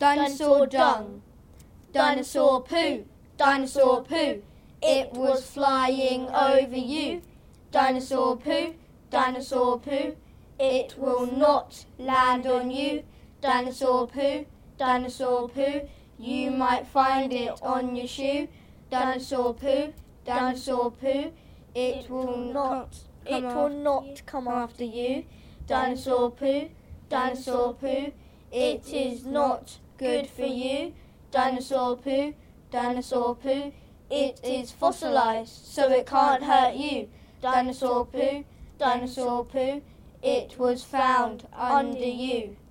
Dinosaur dung. Dinosaur poo. Dinosaur poo. It was flying over you. Dinosaur poo. Dinosaur poo. It will not land on you. Dinosaur poo. Dinosaur poo. You might find it on your shoe. Dinosaur poo. Dinosaur poo. It will not come after you. Dinosaur poo. Dinosaur poo. It is not good for you. Dinosaur poo. Dinosaur poo. It is fossilized, so it can't hurt you. Dinosaur poo. Dinosaur poo. It was found under you.